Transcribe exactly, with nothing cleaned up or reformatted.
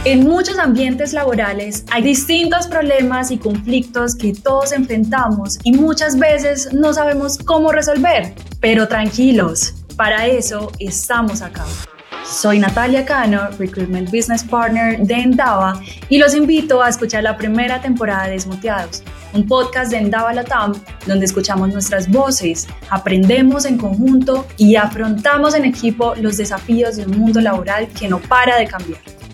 En muchos ambientes laborales hay distintos problemas y conflictos que todos enfrentamos y muchas veces no sabemos cómo resolver. Pero tranquilos, para eso estamos acá. Soy Natalia Cano, Recruitment Business Partner de Endava, y los invito a escuchar la primera temporada de Desmuteados, un podcast de Endava Latam donde escuchamos nuestras voces, aprendemos en conjunto y afrontamos en equipo los desafíos de un mundo laboral que no para de cambiar.